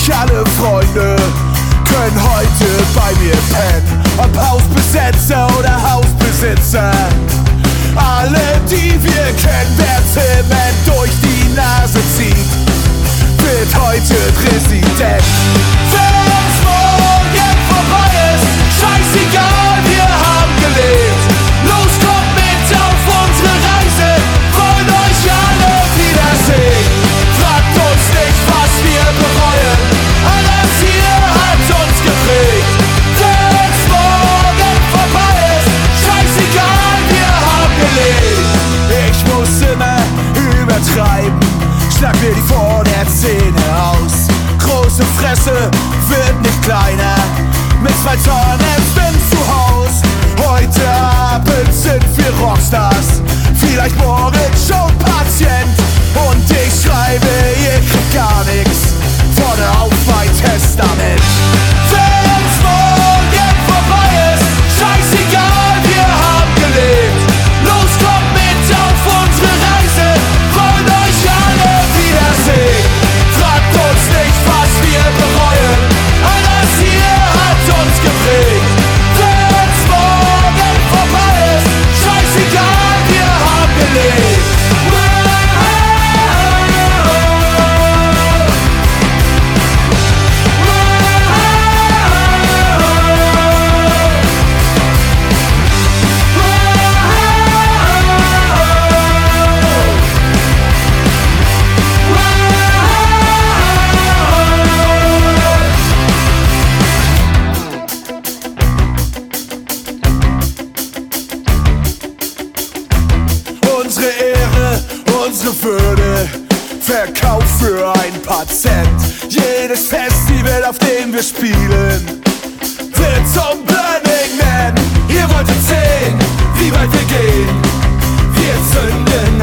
alle Freunde können heute bei mir pennen. Ob Hausbesetzer oder Hausbesitzer, alle, die wir kennen, wer Zement durch die Nase zieht, wird heute Präsident. Wenn's morgen vorbei ist, scheißegal, wir haben gelebt. Los, kommt mit auf unsere Reise, wollen euch alle wiedersehen. Fragt uns nicht, was wir bereuen, alles hier hat uns geprägt. Wenn's morgen vorbei ist, scheißegal, wir haben gelebt. Ich muss immer übertreiben, schlag mir die vor der Zähne aus. Große Fresse wird nicht kleiner, mit 2 Tonnen bin zu Haus. Heute Abend sind wir Rockstars, vielleicht morgen schon Patient. Und ich schreibe, ihr kriegt gar nix, vorne auf mein Testament. Wenn's morgen vorbei ist, scheißegal, wir haben gelebt. Los, kommt mit auf unsere Reise, wollen euch alle wiedersehen. Fragt uns nicht, was wir bereuen, alles hier hat uns geprägt. Wenn's morgen vorbei ist, scheißegal, wir haben gelebt. Unsere Ehre, unsere Würde, verkauft für ein paar Cent. Jedes Festival, auf dem wir spielen, wird zum Burning Man. Ihr wolltet sehen, wie weit wir gehen. Wir zünden